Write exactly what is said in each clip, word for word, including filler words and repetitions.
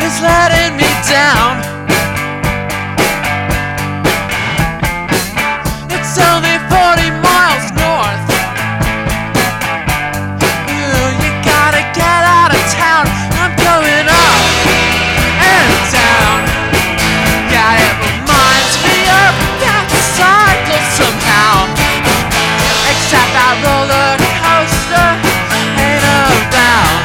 is letting me down. It's only forty miles north. Ooh, you gotta get out of town. I'm going up and down. Yeah, it reminds me of that cycle somehow. Except that roller coaster ain't around.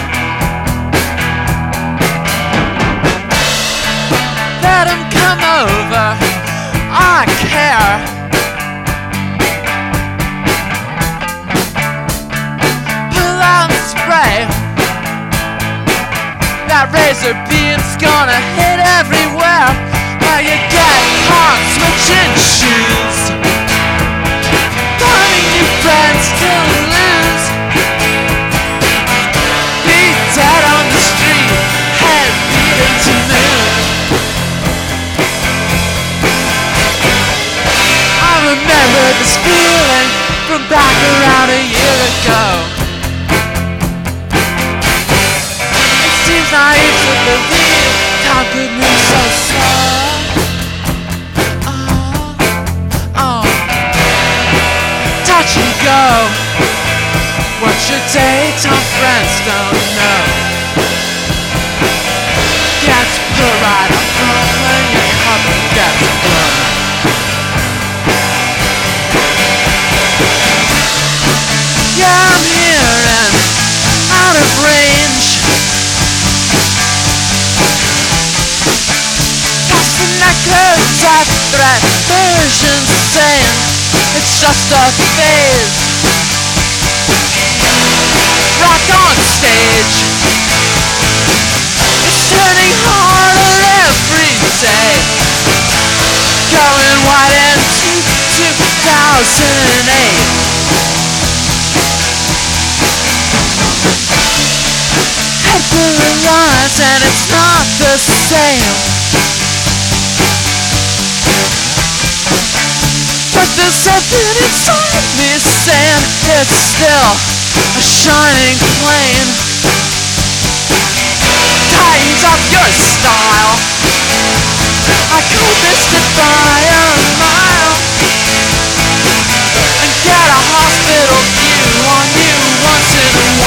Let him come over, I care. Pull out and spray. That razor beam's gonna hit everywhere. While you get caught switching shoes, finding new friends to lose. Be dead on the street, head beating to moon. I remember this feeling from back around a year ago. It seems naive to believe time could move so slow. Oh, oh. Touch and go. What your daytime friends don't know gets put right up front when your cup gets blown. Yeah, I'm here and out of range. Past the neck of death threat versions saying it's just a phase. Rock on stage, it's turning harder every day. Going wide into two thousand eight. Head paralyzed and it's not the same. But there's something inside me saying it's still a shining plane. Tighten up your style. I could missed it by a mile. And get a hospital view on you once in a while.